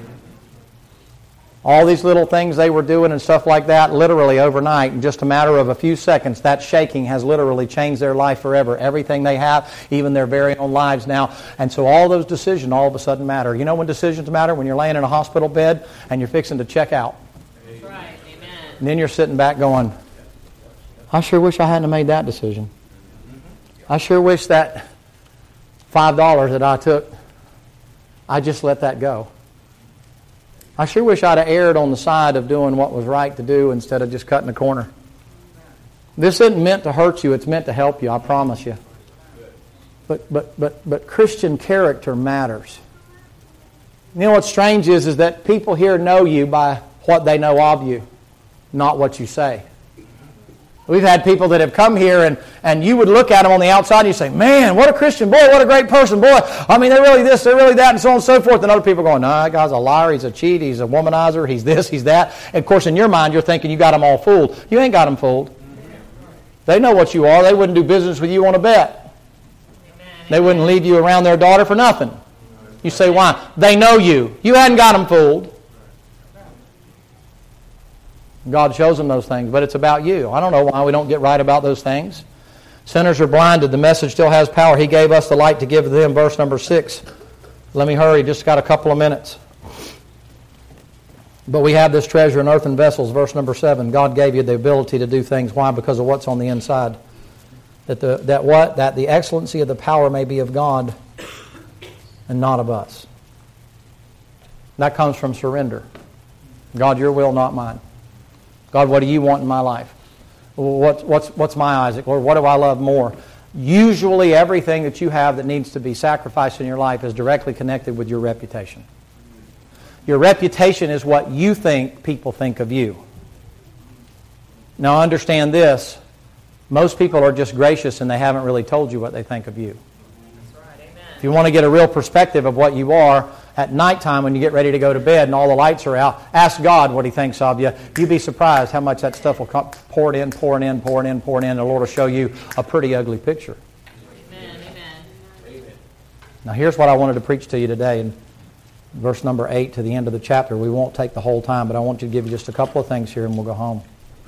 All these little things they were doing and stuff like that, literally overnight, in just a matter of a few seconds, that shaking has literally changed their life forever. Everything they have, even their very own lives now. And so all those decisions all of a sudden matter. You know when decisions matter? When you're laying in a hospital bed and you're fixing to check out.
That's right. Amen.
And then you're sitting back going, I sure wish I hadn't made that decision. I sure wish that $5 that I took, I just let that go. I sure wish I'd have erred on the side of doing what was right to do instead of just cutting a corner. This isn't meant to hurt you. It's meant to help you, I promise you. But Christian character matters. You know what's strange is that people here know you by what they know of you, not what you say. We've had people that have come here and you would look at them on the outside and you say, man, what a Christian, boy, what a great person, boy. I mean, they're really this, they're really that, and so on and so forth. And other people are going, no, that guy's a liar, he's a cheat, he's a womanizer, he's this, he's that. And of course, in your mind, you're thinking you got them all fooled. You ain't got them fooled. They know what you are. They wouldn't do business with you on a bet. They wouldn't lead you around their daughter for nothing. You say, why? They know you. You hadn't got them fooled. God shows them those things, but it's about you. I don't know why we don't get right about those things. Sinners are blinded. The message still has power. He gave us the light to give to them. Verse number 6. Let me hurry. Just got a couple of minutes. But we have this treasure in earthen vessels. Verse number 7. God gave you the ability to do things. Why? Because of what's on the inside. That the excellency of the power may be of God and not of us. That comes from surrender. God, your will, not mine. God, what do you want in my life? What's my Isaac? Lord, what do I love more? Usually everything that you have that needs to be sacrificed in your life is directly connected with your reputation. Your reputation is what you think people think of you. Now understand this. Most people are just gracious and they haven't really told you what they think of you.
That's right. Amen.
If you want to get a real perspective of what you are, at nighttime when you get ready to go to bed and all the lights are out, ask God what He thinks of you. You'd be surprised how much that stuff will come pouring in. The Lord will show you a pretty ugly picture.
Amen. Amen.
Now here's what I wanted to preach to you today in verse number 8 to the end of the chapter. We won't take the whole time, but I want to give you just a couple of things here and we'll go home.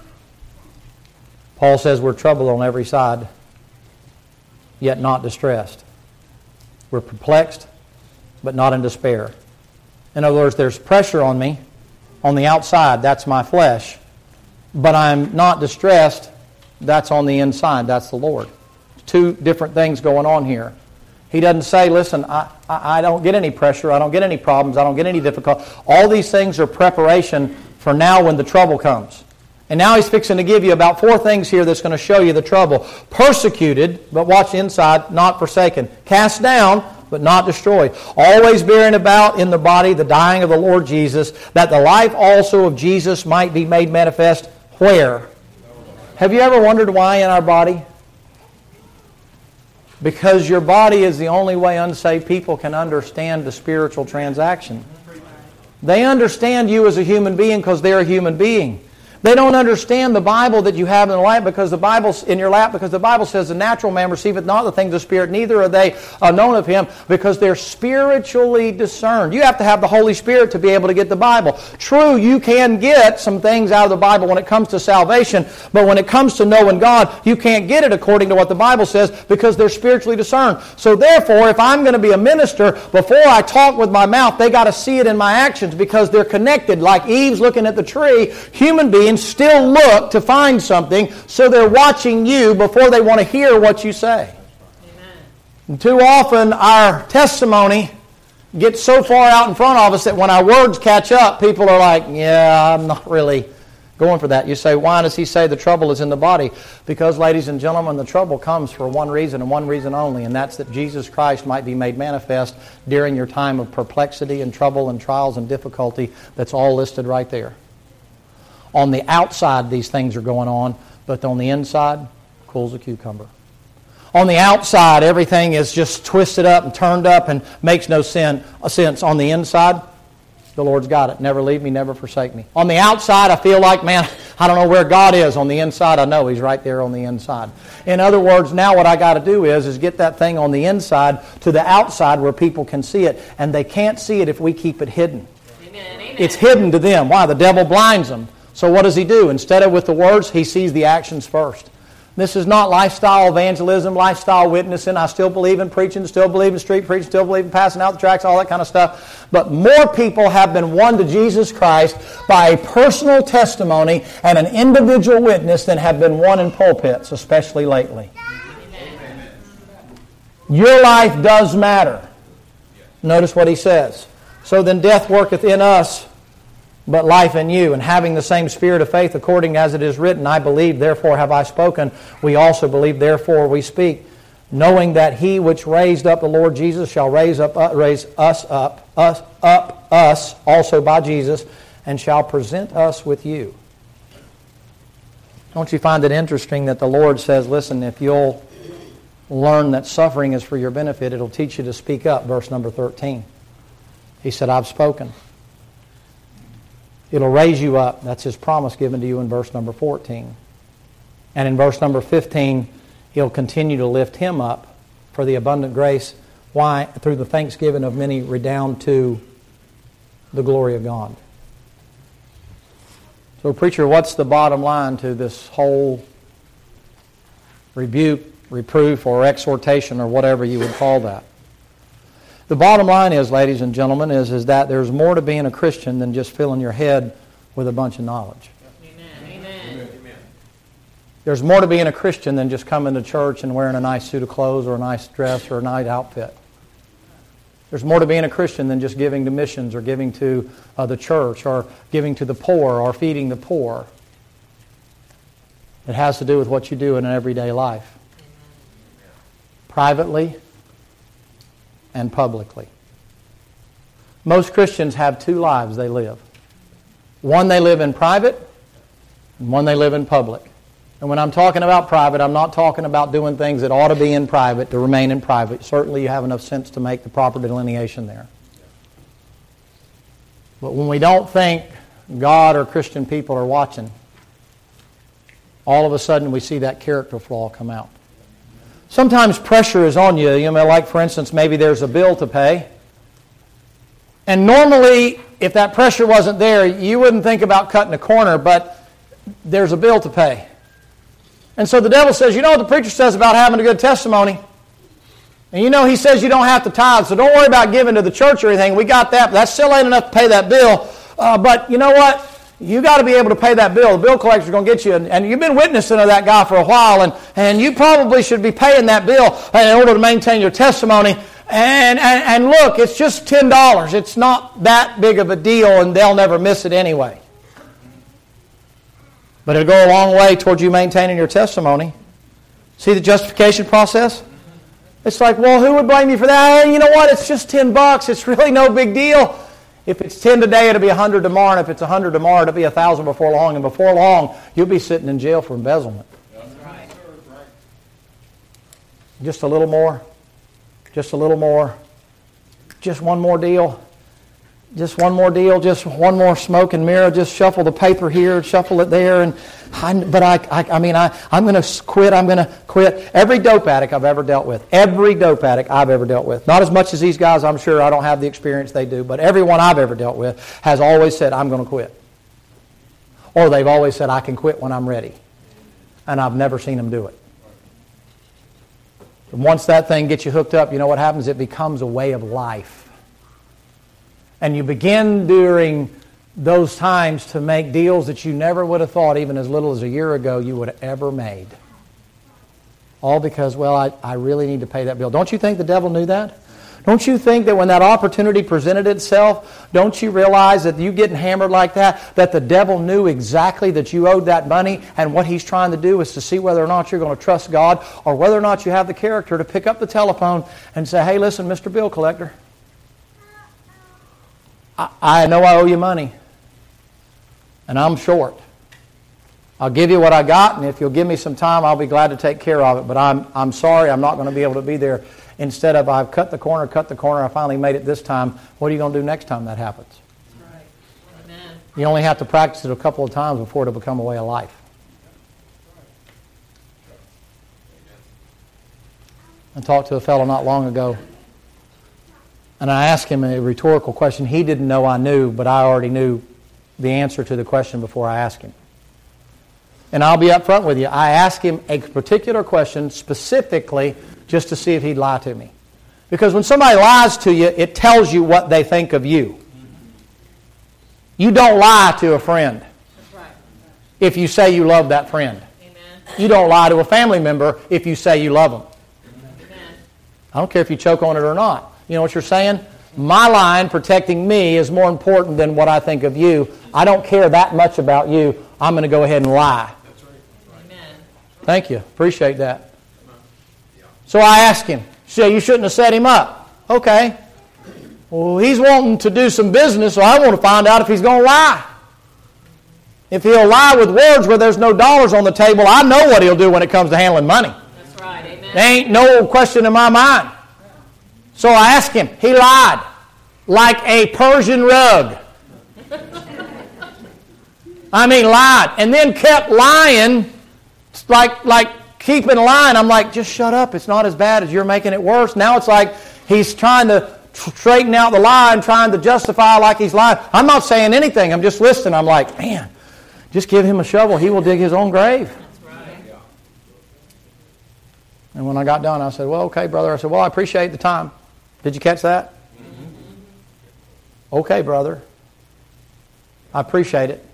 Paul says we're troubled on every side, yet not distressed. We're perplexed, but not in despair. In other words, there's pressure on me on the outside. That's my flesh. But I'm not distressed. That's on the inside. That's the Lord. Two different things going on here. He doesn't say, listen, I don't get any pressure. I don't get any problems. I don't get any difficulty. All these things are preparation for now when the trouble comes. And now he's fixing to give you about 4 things here that's going to show you the trouble. Persecuted, but watch inside, not forsaken. Cast down, but not destroyed. Always bearing about in the body the dying of the Lord Jesus, that the life also of Jesus might be made manifest. Where? Have you ever wondered why in our body? Because your body is the only way unsaved people can understand the spiritual transaction. They understand you as a human being because they're a human being. They don't understand the Bible that you have in the lap because the Bible's in your lap because the Bible says the natural man receiveth not the things of the Spirit, neither are they known of Him, because they're spiritually discerned. You have to have the Holy Spirit to be able to get the Bible. True, you can get some things out of the Bible when it comes to salvation, but when it comes to knowing God, you can't get it according to what the Bible says because they're spiritually discerned. So therefore, if I'm going to be a minister, before I talk with my mouth, they got to see it in my actions because they're connected. Like Eve's looking at the tree, human beings still look to find something, so they're watching you before they want to hear what you say.
Amen.
And too often our testimony get so far out in front of us that when our words catch up, people are like, yeah, I'm not really going for that. You say, why does he say the trouble is in the body? Because, ladies and gentlemen, the trouble comes for one reason and one reason only, and that's that Jesus Christ might be made manifest during your time of perplexity and trouble and trials and difficulty. That's all listed right there. On the outside, these things are going on, but on the inside, cool as a cucumber. On the outside, everything is just twisted up and turned up and makes no sense. On the inside, the Lord's got it. Never leave me, never forsake me. On the outside, I feel like, man, I don't know where God is. On the inside, I know He's right there on the inside. In other words, now what I got to do is get that thing on the inside to the outside where people can see it. And they can't see it if we keep it hidden.
Amen. Amen.
It's hidden to them. Why? The devil blinds them. So what does he do? Instead of with the words, he sees the actions first. This is not lifestyle evangelism, lifestyle witnessing. I still believe in preaching, still believe in street preaching, still believe in passing out the tracts, all that kind of stuff. But more people have been won to Jesus Christ by a personal testimony and an individual witness than have been won in pulpits, especially lately. Amen. Your life does matter. Notice what he says. So then death worketh in us, but life in you, and having the same spirit of faith, according as it is written, I believe, therefore have I spoken. We also believe, therefore we speak, knowing that He which raised up the Lord Jesus shall raise us also by Jesus, and shall present us with you. Don't you find it interesting that the Lord says, listen, if you'll learn that suffering is for your benefit, it'll teach you to speak up, verse number 13. He said, I've spoken. It'll raise you up. That's His promise given to you in verse number 14. And in verse number 15, He'll continue to lift him up for the abundant grace. Why? Through the thanksgiving of many redound to the glory of God. So, preacher, what's the bottom line to this whole rebuke, reproof, or exhortation, or whatever you would call that? The bottom line is, ladies and gentlemen, is that there's more to being a Christian than just filling your head with a bunch of knowledge.
Amen. Amen.
There's more to being a Christian than just coming to church and wearing a nice suit of clothes or a nice dress or a nice outfit. There's more to being a Christian than just giving to missions or giving to the church or giving to the poor or feeding the poor. It has to do with what you do in an everyday life. Privately and publicly. Most Christians have two lives they live. One they live in private, and one they live in public. And when I'm talking about private, I'm not talking about doing things that ought to be in private to remain in private. Certainly you have enough sense to make the proper delineation there. But when we don't think God or Christian people are watching, all of a sudden we see that character flaw come out. Sometimes pressure is on you. You know, like for instance, maybe there's a bill to pay. And normally, if that pressure wasn't there, you wouldn't think about cutting a corner, but there's a bill to pay. And so the devil says, you know what the preacher says about having a good testimony? And you know he says you don't have to tithe, so don't worry about giving to the church or anything. We got that, but that still ain't enough to pay that bill. But you know what? You got to be able to pay that bill. The bill collector's going to get you, and you've been witnessing to that guy for a while, and you probably should be paying that bill in order to maintain your testimony. And look, it's just $10. It's not that big of a deal, and they'll never miss it anyway. But it'll go a long way towards you maintaining your testimony. See the justification process? It's like, well, who would blame you for that? Hey, you know what? It's just $10. It's really no big deal. If it's 10 today, it'll be 100 tomorrow. And if it's 100 tomorrow, it'll be 1,000 before long. And before long, you'll be sitting in jail for embezzlement.
That's right.
Just a little more. Just a little more. Just one more deal. Just one more deal. Just one more smoke and mirror. Just shuffle the paper here, shuffle it there. I'm going to quit. I'm going to quit. Every dope addict I've ever dealt with. Every dope addict I've ever dealt with. Not as much as these guys, I'm sure. I don't have the experience they do. But everyone I've ever dealt with has always said, I'm going to quit. Or they've always said, I can quit when I'm ready. And I've never seen them do it. And once that thing gets you hooked up, you know what happens? It becomes a way of life. And you begin during those times to make deals that you never would have thought, even as little as a year ago, you would have ever made. All because, well, I really need to pay that bill. Don't you think the devil knew that? Don't you think that when that opportunity presented itself, don't you realize that you getting hammered like that the devil knew exactly that you owed that money, and what he's trying to do is to see whether or not you're going to trust God or whether or not you have the character to pick up the telephone and say, hey, listen, Mr. Bill Collector, I know I owe you money, and I'm short. I'll give you what I got, and if you'll give me some time, I'll be glad to take care of it. But I'm sorry, I'm not going to be able to be there. Instead of I've cut the corner, I finally made it this time. What are you going to do next time that happens?
Right. Amen.
You only have to practice it a couple of times before it'll become a way of life. I talked to a fellow not long ago, and I asked him a rhetorical question. He didn't know I knew, but I already knew the answer to the question before I asked him. And I'll be up front with you. I asked him a particular question specifically just to see if he'd lie to me. Because when somebody lies to you, it tells you what they think of you. You don't lie to a friend
That's right.
if you say you love that friend.
Amen.
You don't lie to a family member if you say you love them.
Amen.
I don't care if you choke on it or not. You know what you're saying? My line protecting me is more important than what I think of you. I don't care that much about you. I'm going to go ahead and lie.
Amen.
Thank you. Appreciate that. So I asked him. Say, you shouldn't have set him up. Okay. Well, he's wanting to do some business, so I want to find out if he's going to lie. If he'll lie with words where there's no dollars on the table, I know what he'll do when it comes to handling money.
That's right. Amen.
There ain't no question in my mind. So I asked him. He lied like a Persian rug. I mean, lied. And then kept lying, like keeping lying. I'm like, just shut up. It's not as bad as you're making it worse. Now it's like he's trying to straighten out the lie and trying to justify like he's lying. I'm not saying anything. I'm just listening. I'm like, man, just give him a shovel. He will dig his own grave.
That's right.
And when I got done, I said, well, okay, brother. I said, well, I appreciate the time. Did you catch that? Okay, brother. I appreciate it.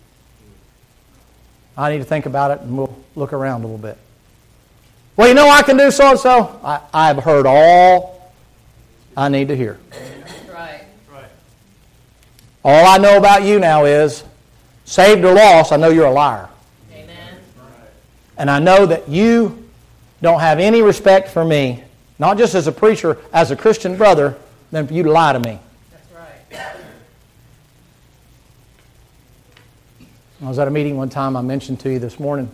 I need to think about it, and we'll look around a little bit. Well, you know I can do so-and-so. I've heard all I need to hear.
That's right.
All I know about you now is, saved or lost, I know you're a liar.
Amen.
And I know that you don't have any respect for me, not just as a preacher, as a Christian brother, than for you to lie to me.
That's right.
I was at a meeting one time I mentioned to you this morning.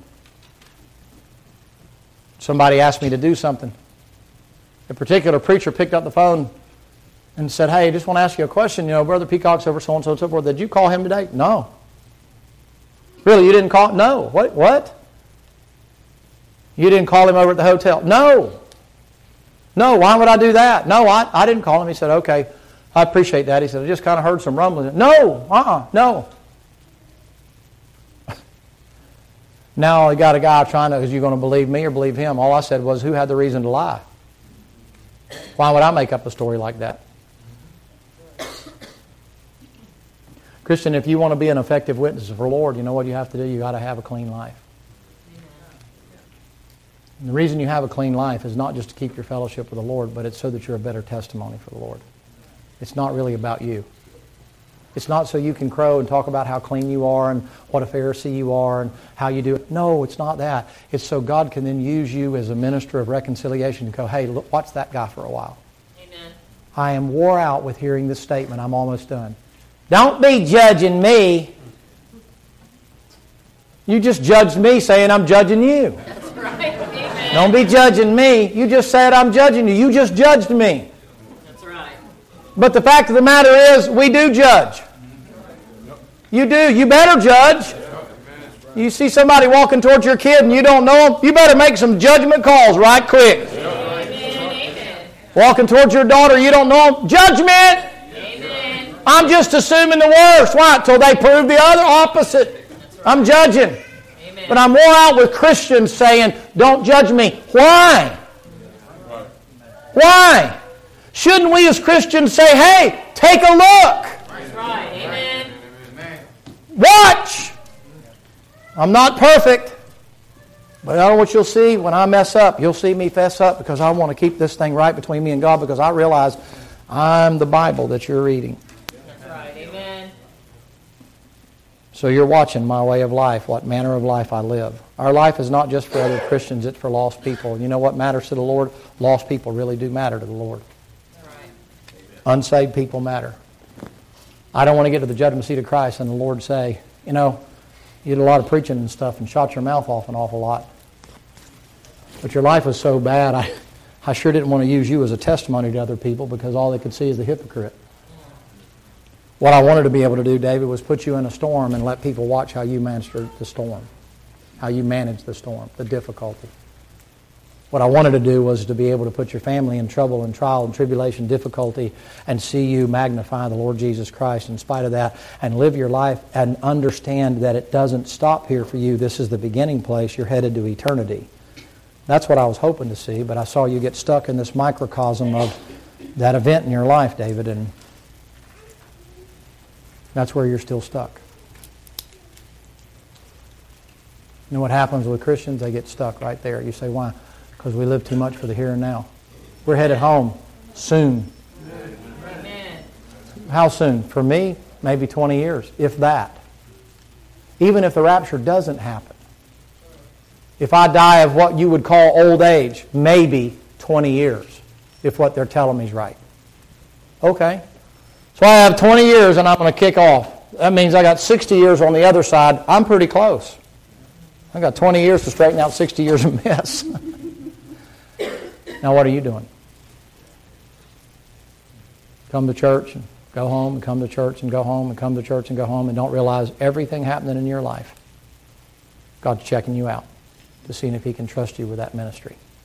Somebody asked me to do something. A particular preacher picked up the phone and said, hey, I just want to ask you a question. You know, Brother Peacock's over so-and-so and so forth. Did you call him today? No. Really, you didn't call? No. What? You didn't call him over at the hotel? No. No, why would I do that? No, I didn't call him. He said, okay, I appreciate that. He said, I just kind of heard some rumbling. No, no. Now I got a guy trying to, is you going to believe me or believe him? All I said was, who had the reason to lie? Why would I make up a story like that? Christian, if you want to be an effective witness for the Lord, you know what you have to do? You got to have a clean life. And the reason you have a clean life is not just to keep your fellowship with the Lord, but it's so that you're a better testimony for the Lord. It's not really about you. It's not so you can crow and talk about how clean you are and what a Pharisee you are and how you do it. No, it's not that. It's so God can then use you as a minister of reconciliation and go, hey, look, watch that guy for a while.
Amen.
I am wore out with hearing this statement. I'm almost done. Don't be judging me. You just judged me saying I'm judging you.
That's right. Amen.
Don't be judging me. You just said I'm judging you. You just judged me.
That's right.
But the fact of the matter is, we do judge. You do. You better judge. You see somebody walking towards your kid and you don't know them, you better make some judgment calls right quick.
Amen.
Walking towards your daughter, you don't know them, judgment.
Amen.
I'm just assuming the worst. Why? Until they prove the other opposite. I'm judging.
Amen.
But I'm more out with Christians saying, don't judge me. Why? Why? Shouldn't we as Christians say, hey, take a look.
That's right. Amen.
Watch. I'm not perfect. But I know what you'll see when I mess up. You'll see me fess up because I want to keep this thing right between me and God because I realize I'm the Bible that you're reading.
That's right. Amen.
So you're watching my way of life, what manner of life I live. Our life is not just for other Christians, it's for lost people. You know what matters to the Lord? Lost people really do matter to the Lord.
That's right.
Unsaved people matter. I don't want to get to the judgment seat of Christ and the Lord say, you know, you did a lot of preaching and stuff and shot your mouth off an awful lot. But your life was so bad, I sure didn't want to use you as a testimony to other people because all they could see is the hypocrite. What I wanted to be able to do, David, was put you in a storm and let people watch how you managed the storm, how you managed the storm, the difficulty. What I wanted to do was to be able to put your family in trouble and trial and tribulation, difficulty, and see you magnify the Lord Jesus Christ in spite of that and live your life and understand that it doesn't stop here for you. This is the beginning place. You're headed to eternity. That's what I was hoping to see, but I saw you get stuck in this microcosm of that event in your life, David, and that's where you're still stuck. You know what happens with Christians? They get stuck right there. You say, why? Because we live too much for the here and now. We're headed home soon.
Amen.
How soon? For me, maybe 20 years, if that. Even if the rapture doesn't happen. If I die of what you would call old age, maybe 20 years, if what they're telling me is right. Okay. So I have 20 years and I'm going to kick off. That means I got 60 years on the other side. I'm pretty close. I got 20 years to straighten out 60 years of mess. Now what are you doing? Come to church and go home, and come to church and go home, and come to church and go home, and don't realize everything happening in your life. God's checking you out to see if He can trust you with that ministry.